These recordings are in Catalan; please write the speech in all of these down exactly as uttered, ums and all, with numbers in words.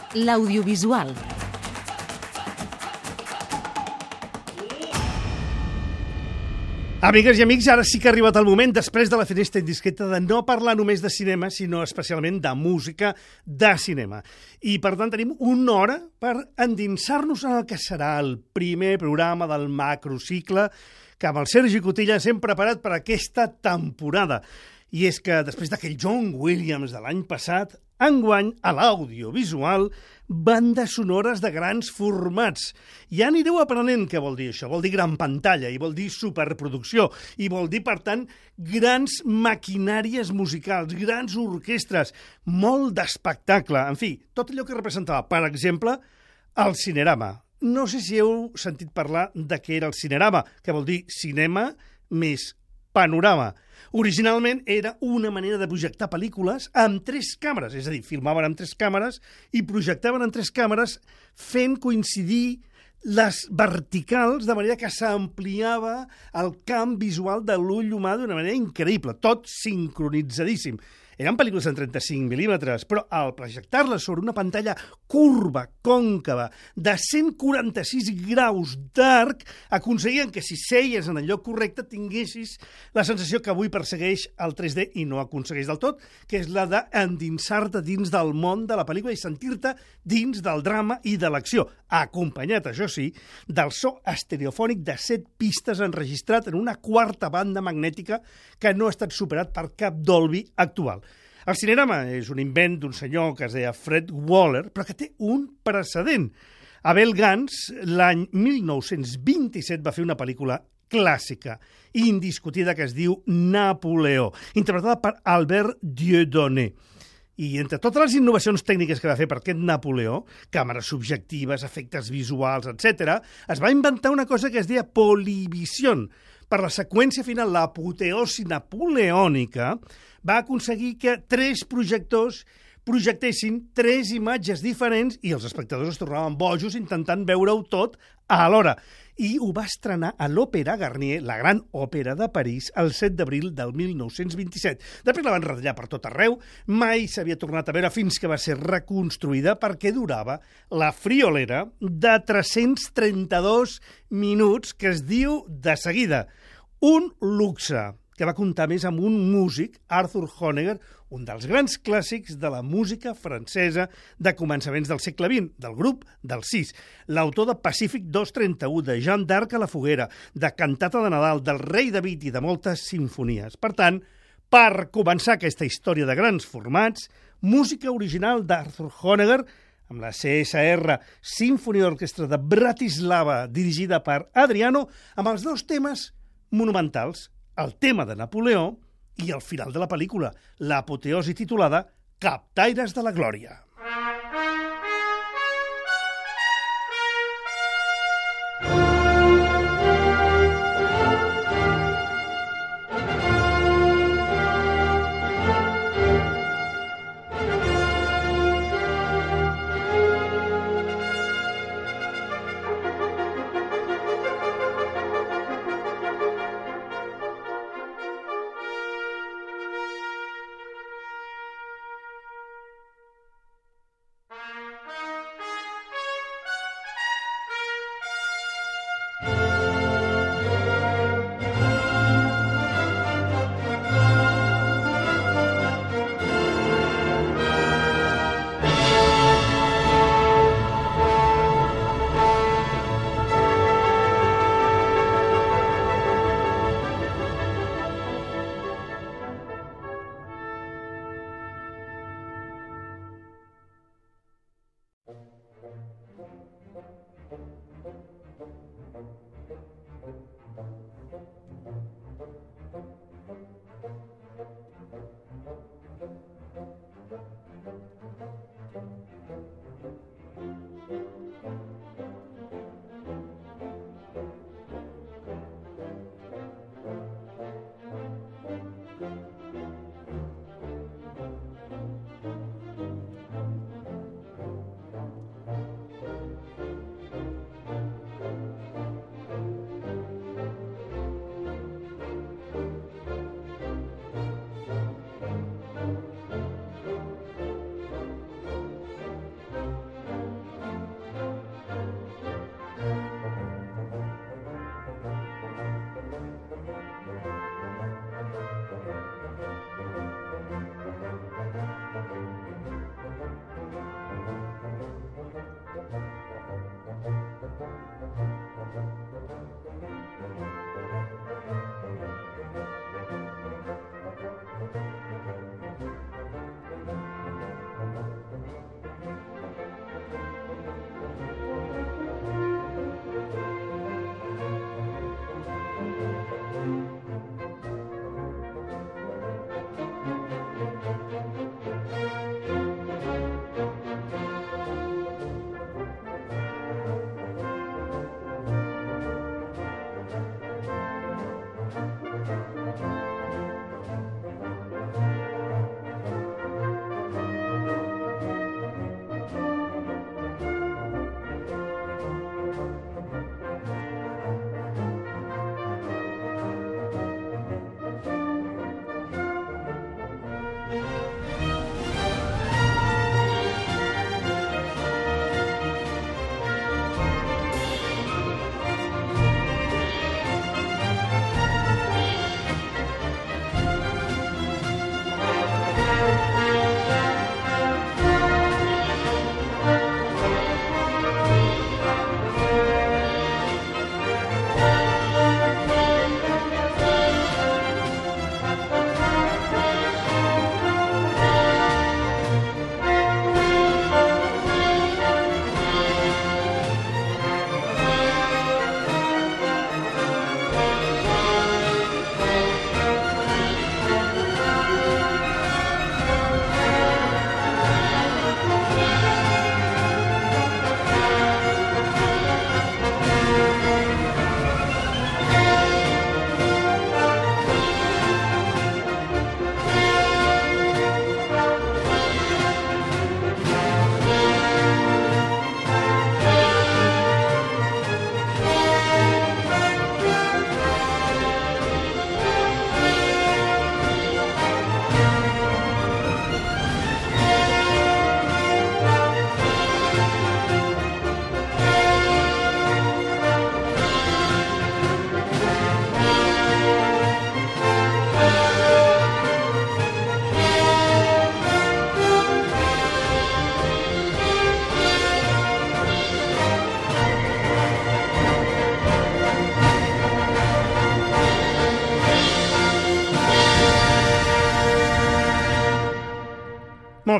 l'audiovisual. Amigues i amics, ara sí que ha arribat el moment, després de la finestra indiscreta, de no parlar només de cinema, sinó especialment de música de cinema. I, per tant, tenim una hora per endinsar-nos en el que serà el primer programa del macrocicle que amb el Sergi Cotillas hem preparat per aquesta temporada. I és que, després d'aquell John Williams de l'any passat, enguany, a l'audiovisual, bandes sonores de grans formats. Ja anireu aprenent què vol dir això. Vol dir gran pantalla, i vol dir superproducció, i vol dir, per tant, grans maquinàries musicals, grans orquestres, molt d'espectacle. En fi, tot allò que representava, per exemple, el Cinerama. No sé si heu sentit parlar de què era el Cinerama, que vol dir cinema més panorama. Originalment era una manera de projectar pel·lícules amb tres càmeres, és a dir, filmaven amb tres càmeres i projectaven amb tres càmeres fent coincidir les verticals de manera que s'ampliava el camp visual de l'ull humà d'una manera increïble, tot sincronitzadíssim. Eren pel·lícules en trenta-cinc mil·límetres, però al projectar-les sobre una pantalla curva, còncava, de cent quaranta-sis graus d'arc, aconseguien que si seies en el lloc correcte tinguessis la sensació que avui persegueix el tres D i no aconsegueix del tot, que és la d'endinsar-te dins del món de la pel·lícula i sentir-te dins del drama i de l'acció, acompanyat, això sí, del so estereofònic de set pistes enregistrat en una quarta banda magnètica que no ha estat superat per cap Dolby actual. El Cinerama és un invent d'un senyor que es deia Fred Waller, però que té un precedent. Abel Gance, l'any mil nou-cents vint-i-set, va fer una pel·lícula clàssica, indiscutida, que es diu Napoleó, interpretada per Albert Dieudonné. I entre totes les innovacions tècniques que va fer per aquest Napoleó, càmeres subjectives, efectes visuals, etcètera, es va inventar una cosa que es deia Polyvision. Per la seqüència final, l'apoteosi napoleònica, va aconseguir que tres projectors projectessin tres imatges diferents i els espectadors es tornaven bojos intentant veure-ho tot alhora. I ho va estrenar a l'Òpera Garnier, la gran òpera de París, el set d'abril del mil nou-cents vint-i-set. Després la van retallar per tot arreu, mai s'havia tornat a veure fins que va ser reconstruïda perquè durava la friolera de tres-cents trenta-dos minuts, que es diu de seguida. Un luxe que va comptar més amb un músic, Arthur Honegger, un dels grans clàssics de la música francesa de començaments del segle vint, del grup dels sis, l'autor de Pacífic dos trenta-u, de Jeanne d'Arc a la foguera, de Cantata de Nadal, del Rei David i de moltes simfonies. Per tant, per començar aquesta història de grans formats, música original d'Arthur Honegger, amb la C S R Symphony Orchestra de Bratislava, dirigida per Adriano, amb els dos temes monumentals, el tema de Napoleó i el final de la pel·lícula, l'apoteosi titulada Captaires de la Glòria.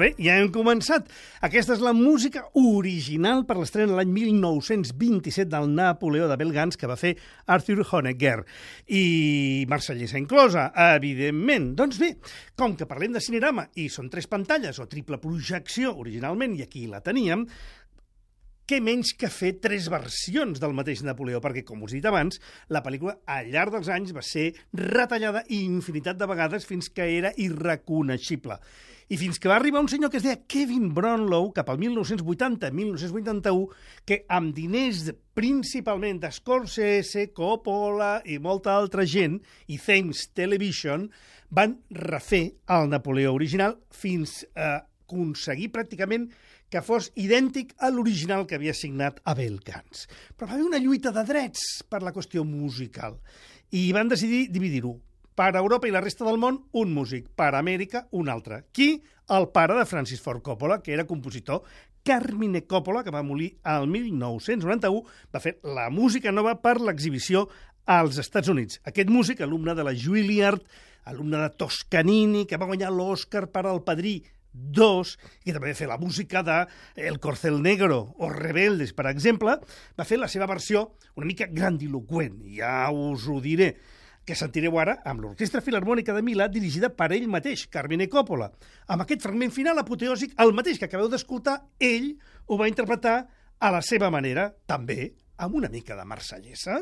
Bé, ja hem començat. Aquesta és la música original per l'estrena l'any mil nou-cents vint-i-set del Napoleó de Bell Guns que va fer Arthur Honegger. I Marsellesa inclosa, evidentment. Doncs bé, com que parlem de Cinerama i són tres pantalles o triple projecció originalment, i aquí la teníem, què menys que fer tres versions del mateix Napoleó, perquè, com us he dit abans, la pel·lícula al llarg dels anys va ser retallada infinitat de vegades fins que era irreconeixible. I fins que va arribar un senyor que es deia Kevin Brownlow, cap al mil nou-cents vuitanta mil nou-cents vuitanta-u, que amb diners principalment de Scorsese, Coppola i molta altra gent, i Thames Television, van refer el Napoleó original fins a aconseguir pràcticament que fos idèntic a l'original que havia signat Abel Gance. Però va haver una lluita de drets per la qüestió musical i van decidir dividir-ho. Per Europa i la resta del món, un músic. Per Amèrica, un altre. Qui? El pare de Francis Ford Coppola, que era compositor. Carmine Coppola, que va morir al mil nou-cents noranta-u, va fer la música nova per l'exhibició als Estats Units. Aquest músic, alumne de la Juilliard, alumne de Toscanini, que va guanyar l'Oscar per El Padrí dos, que també va fer la música de El Corcel Negro o Rebeldes, per exemple, va fer la seva versió una mica grandiloquent, ja us ho diré, que sentireu ara amb l'Orquestra Filharmònica de Milà dirigida per ell mateix, Carmine Coppola. Amb aquest fragment final apoteòsic, el mateix que acabeu d'escoltar, ell ho va interpretar a la seva manera, també amb una mica de marsellesa.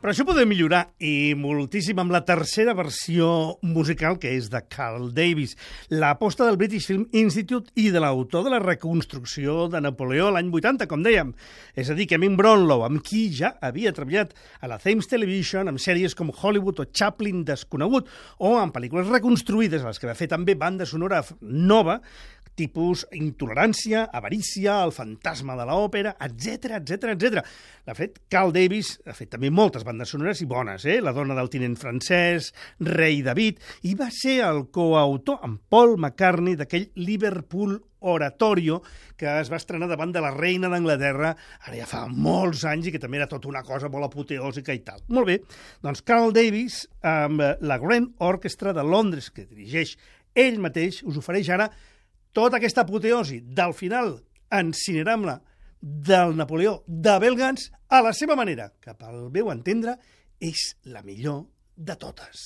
Però això podem millorar, i moltíssim, amb la tercera versió musical, que és de Carl Davis, l'aposta del British Film Institute i de l'autor de la reconstrucció de Napoleó l'any vuitanta, com dèiem. És a dir, Kevin Brownlow, amb qui ja havia treballat a la Thames Television, amb sèries com Hollywood o Chaplin desconegut, o en pel·lícules reconstruïdes, a les que va fer també banda sonora nova, tipus Intolerància, Avarícia, El fantasma de l'òpera, etcètera, etcètera, etcètera. De fet, Carl Davis ha fet també moltes bandes sonores i bones, eh? La dona del tinent francès, Rei David, i va ser el coautor amb Paul McCartney d'aquell Liverpool Oratorio que es va estrenar davant de la reina d'Anglaterra ara ja fa molts anys i que també era tota una cosa molt apoteòsica i tal. Molt bé, doncs Carl Davis amb la Grand Orchestra de Londres, que dirigeix ell mateix, us ofereix ara tota aquesta apoteosi del final incinerant-la del Napoleó de Belgans a la seva manera, que pel meu entendre és la millor de totes.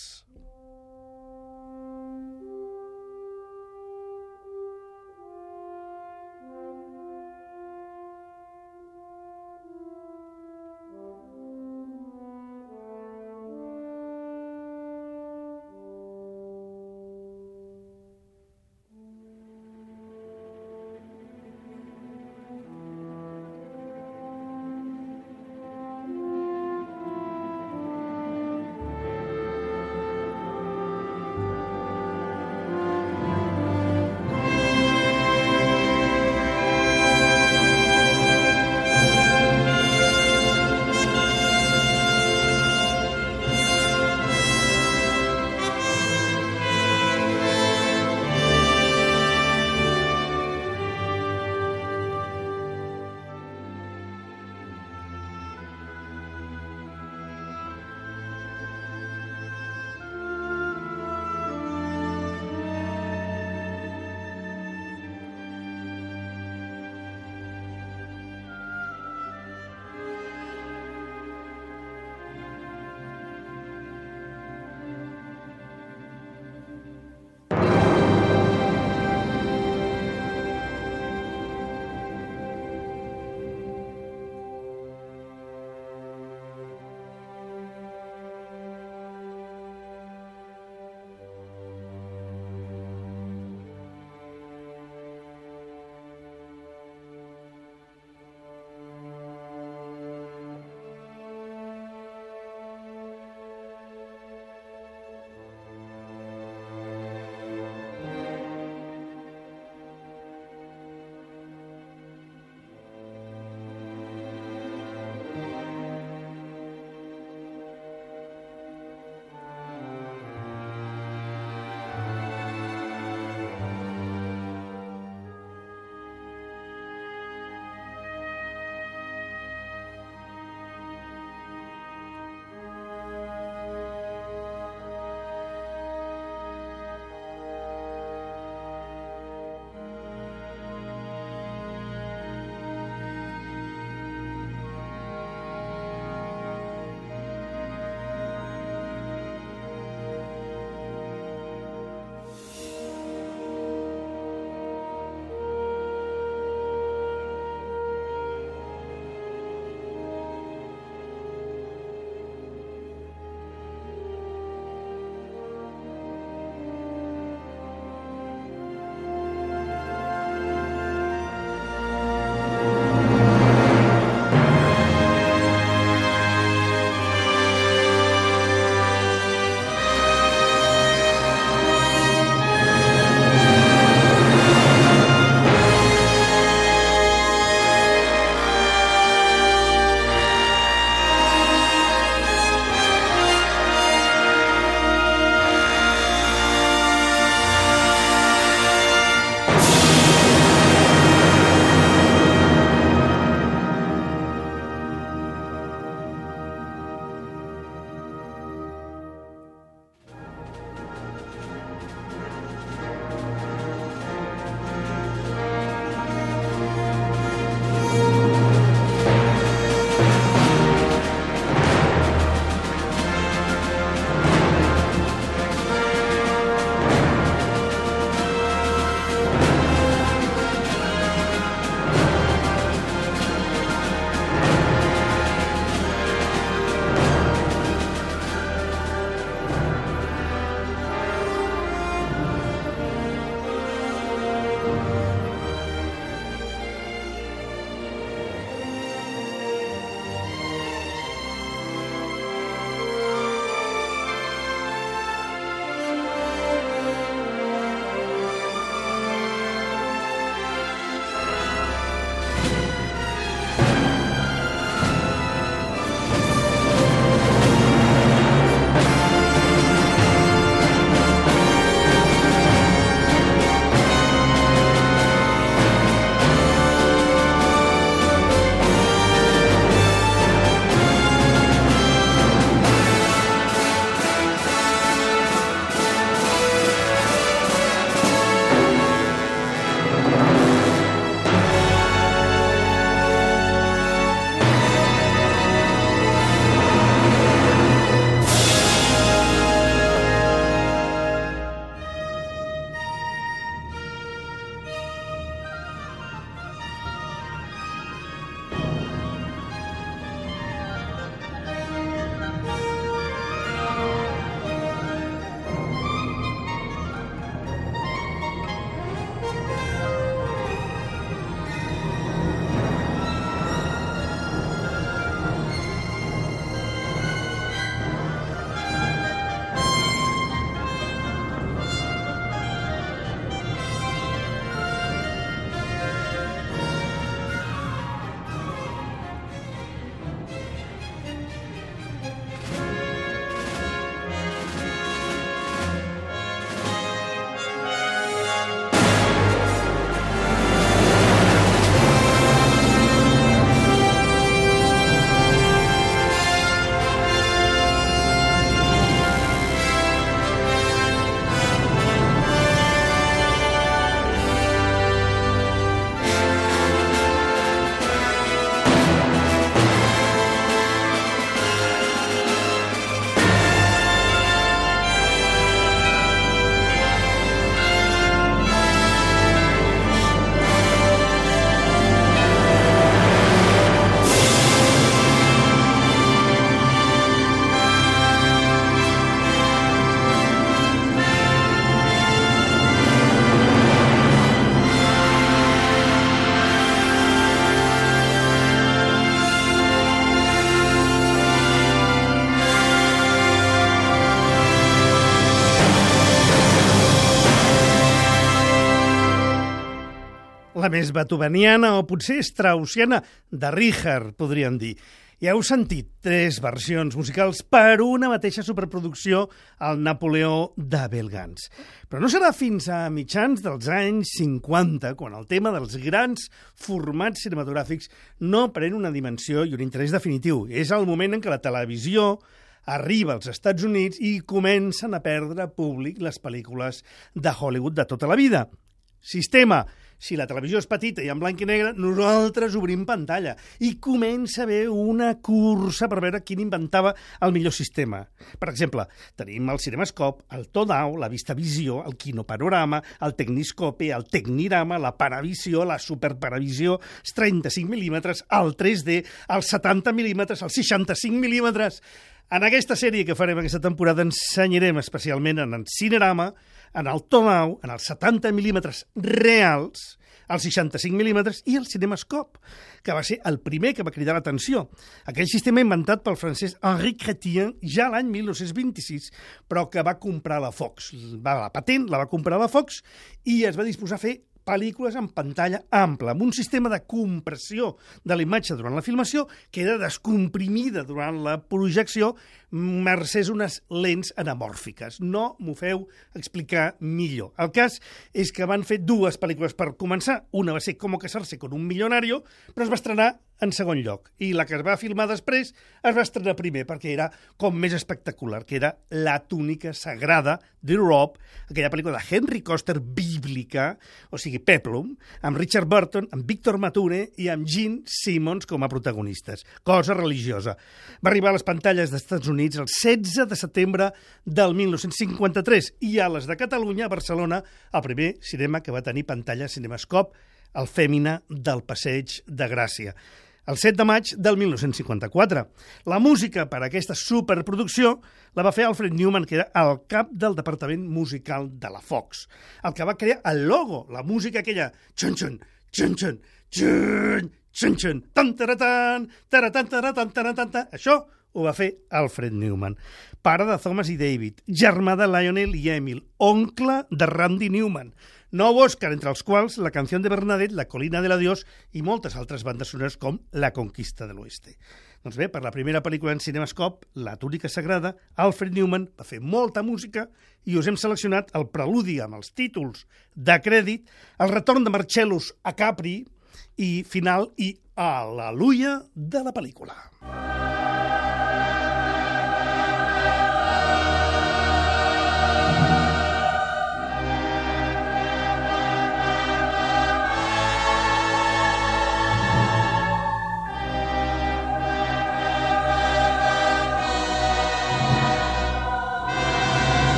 la més beethoveniana o potser straussiana de Richard, podríem dir. Ja heu sentit tres versions musicals per una mateixa superproducció al Napoleó d'Abel Gance. Però no serà fins a mitjans dels anys cinquanta, quan el tema dels grans formats cinematogràfics no pren una dimensió i un interès definitiu. És el moment en què la televisió arriba als Estats Units i comencen a perdre públic les pel·lícules de Hollywood de tota la vida. Sistema: si la televisió és petita i en blanc i negre, nosaltres obrim pantalla i comença a haver una cursa per veure quin inventava el millor sistema. Per exemple, tenim el Cinemascope, el Todau, la VistaVisió, el Kinopanorama, el Techniscope, el Technirama, la Paravisió, la Superparavisió, els trenta-cinc mil·límetres, el tres D, els setanta mil·límetres, els seixanta-cinc mil·límetres. En aquesta sèrie que farem aquesta temporada ensenyarem especialment en el Cinerama, en el Todau, en els setanta mil·límetres reals, els seixanta-cinc mil·límetres i el Cinemascope, que va ser el primer que va cridar l'atenció. Aquell sistema inventat pel francès Henri Chrétien ja l'any mil nou-cents vint-i-sis, però que va comprar la Fox. Va, la patent la va comprar la Fox i es va disposar a fer pel·lícules en pantalla ampla, amb un sistema de compressió de la imatge durant la filmació que era descomprimida durant la projecció mercès unes lents anamòrfiques. No m'ho feu explicar millor. El cas és que van fer dues pel·lícules per començar. Una va ser Cómo casarse con un millonario, però es va estrenar en segon lloc. I la que es va filmar després es va estrenar primer, perquè era com més espectacular, que era La túnica sagrada de Rob, aquella pel·lícula de Henry Koster bíblica, o sigui, Peplum, amb Richard Burton, amb Víctor Mature i amb Gene Simmons com a protagonistes. Cosa religiosa. Va arribar a les pantalles dels Estats Units el setze de setembre del mil nou-cents cinquanta-tres i a les de Catalunya, a Barcelona, el primer cinema que va tenir pantalla Cinemascope, el Fèmina del Passeig de Gràcia, el set de maig del mil nou-cents cinquanta-quatre. La música per a aquesta superproducció la va fer Alfred Newman, que era el cap del departament musical de la Fox, el que va crear el logo, la música aquella xun-xun, xun-xun, xun, xun-xun, tan-taratan, taratan, taratan, taratan. Això ho va fer Alfred Newman, pare de Thomas i David, germà de Lionel i Emil, oncle de Randy Newman, nou Òscar, entre els quals la canció de Bernadette, La colina de l'adiós i moltes altres bandes sonores com La conquista de l'oeste. Doncs bé, per la primera pel·lícula en Cinemascope, La túnica sagrada, Alfred Newman va fer molta música i us hem seleccionat el preludi amb els títols de crèdit, el retorn de Marcellus a Capri i final i Al·leluia de la pel·lícula.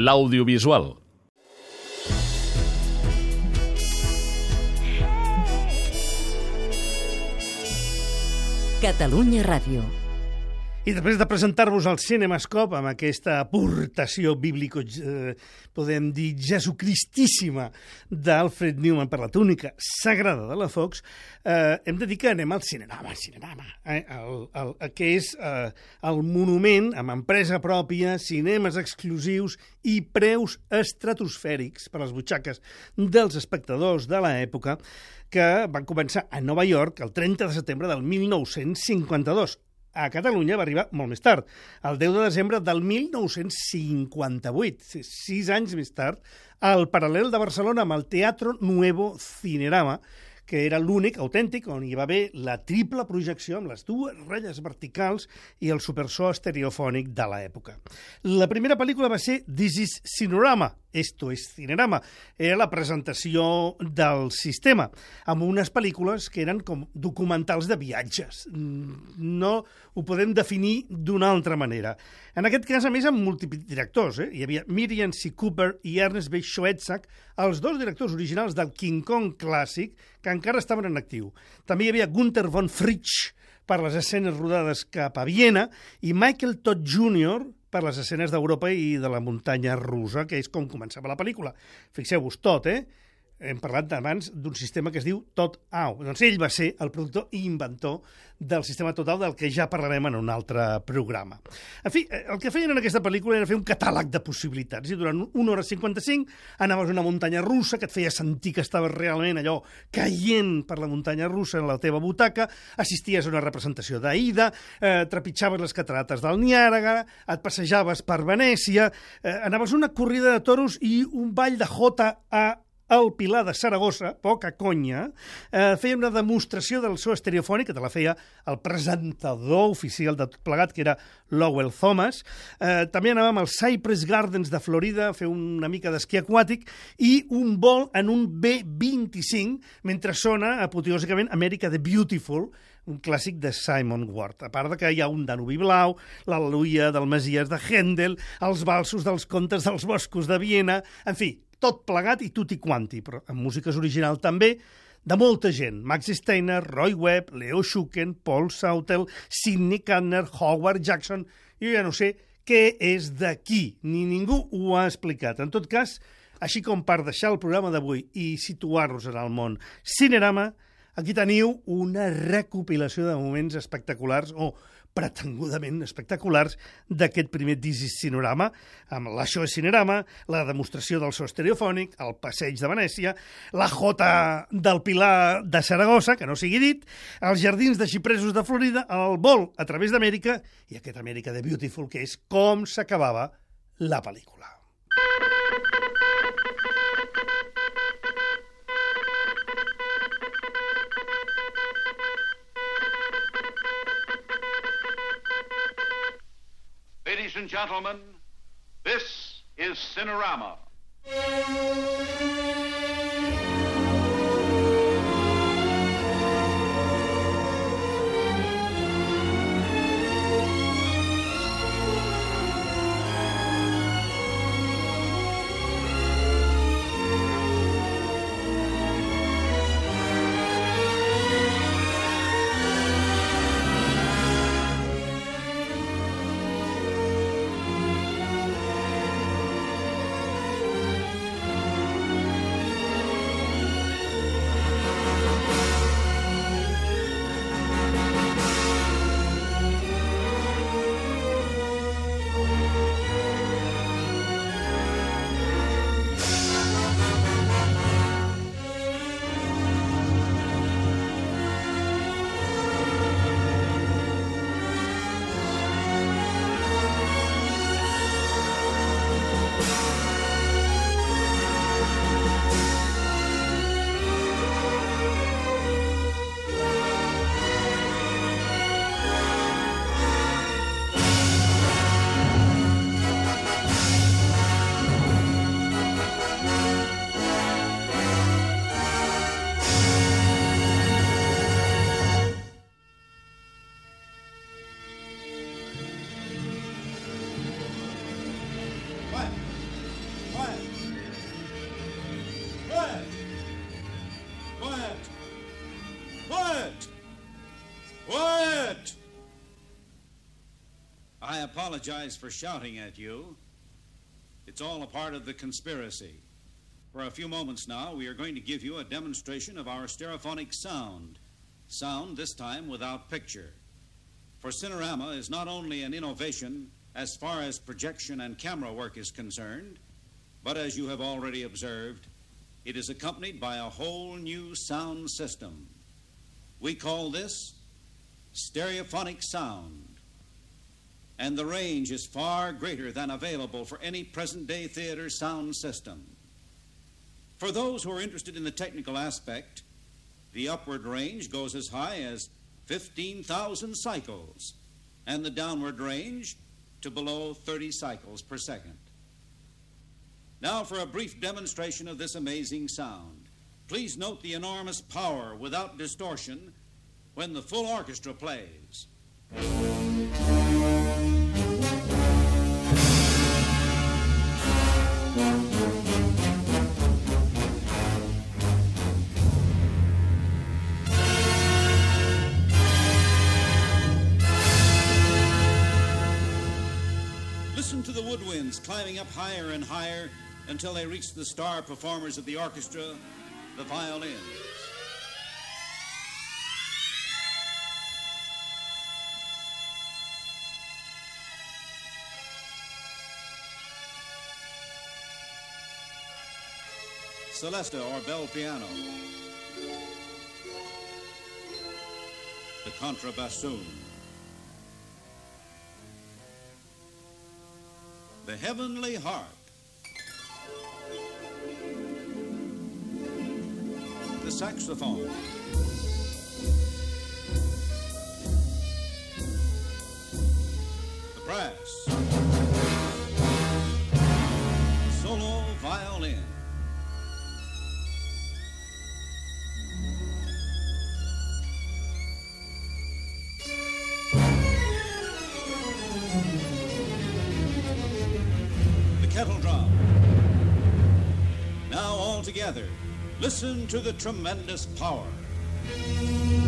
l'audiovisual. Catalunya Ràdio. I després de presentar-vos al CinemaScope amb aquesta aportació bíblico, eh, podem dir, jesucristíssima d'Alfred Newman per la túnica sagrada de la Fox, eh, hem de dir que anem al Cinerama, Cinerama eh, el, el, el, que és eh, el monument amb empresa pròpia, cinemes exclusius i preus estratosfèrics per a les butxaques dels espectadors de l'època, que van començar a Nova York el trenta de setembre del mil nou-cents cinquanta-dos. A Catalunya va arribar molt més tard, el deu de desembre del mil nou-cents cinquanta-vuit, sis anys més tard, al paral·lel de Barcelona amb el Teatro Nuevo Cinerama, que era l'únic autèntic on hi va haver la triple projecció amb les dues ratlles verticals i el superso estereofònic de l'època. La primera pel·lícula va ser This is Cinerama, Esto es Cinerama. Era la presentació del sistema, amb unes pel·lícules que eren com documentals de viatges. No ho podem definir d'una altra manera. En aquest cas, a més, amb múltiples directors. Eh? Hi havia Miriam C. Cooper i Ernest B. Schoedsack, els dos directors originals del King Kong clàssic, que encara estaven en actiu. També hi havia Gunther von Fritsch per les escenes rodades cap a Viena i Michael Todd júnior per les escenes d'Europa i de la muntanya russa, que és com començava la pel·lícula. Fixeu-vos tot, eh? Hem parlat abans d'un sistema que es diu Tot-Au. Doncs ell va ser el productor i inventor del sistema Tot-Au, del que ja parlarem en un altre programa. En fi, el que feien en aquesta pel·lícula era fer un catàleg de possibilitats, i durant una hora cinquanta-cinc anaves a una muntanya russa que et feia sentir que estaves realment allò caient per la muntanya russa en la teva butaca, assisties a una representació d'Aida, eh, trepitjaves les catarates del Niàgara, et passejaves per Venècia, eh, anaves a una corrida de toros i un ball de jota a el Pilar de Saragossa, poca conya, eh, feia una demostració del so estereofònic, que te la feia el presentador oficial de tot plegat, que era Lowell Thomas. Eh, també anàvem als Cypress Gardens de Florida a fer una mica d'esquí aquàtic i un vol en un B vint-i-cinc, mentre sona apoteòsicament America the Beautiful, un clàssic de Simon Ward. A part de que hi ha un Danubi blau, l'Al·leluia del Messies de Händel, els valsos dels contes dels boscos de Viena, en fi, tot plegat i tutti quanti, però amb músiques original també, de molta gent. Max Steiner, Roy Webb, Leo Schuken, Paul Sautel, Sidney Kanner, Howard Jackson, jo ja no sé què és d'aquí, ni ningú ho ha explicat. En tot cas, així com per deixar el programa d'avui i situar-nos en el món Cinerama, aquí teniu una recopilació de moments espectaculars, o pretengudament espectaculars, d'aquest primer This is Cinerama, amb l'Això és Cinerama, la demostració del so estereofònic, el passeig de Venècia, la jota del Pilar de Saragossa, que no sigui dit, els jardins de xipresos de Florida, el vol a través d'Amèrica i aquest Amèrica the Beautiful, que és com s'acabava la pel·lícula. Ladies and gentlemen, this is Cinerama. Quiet! I apologize for shouting at you. It's all a part of the conspiracy. For a few moments now, we are going to give you a demonstration of our stereophonic sound. Sound, this time, without picture. For Cinerama is not only an innovation as far as projection and camera work is concerned, but as you have already observed, it is accompanied by a whole new sound system. We call this stereophonic sound. And the range is far greater than available for any present-day theater sound system. For those who are interested in the technical aspect, the upward range goes as high as fifteen thousand cycles, and the downward range to below thirty cycles per second. Now for a brief demonstration of this amazing sound. Please note the enormous power without distortion when the full orchestra plays. Listen to the woodwinds climbing up higher and higher until they reach the star performers of the orchestra, the violins. Celesta or bel piano. The contrabassoon. The heavenly harp. The saxophone. The brass. Solo violin. Kettle drum. Now all together, listen to the tremendous power.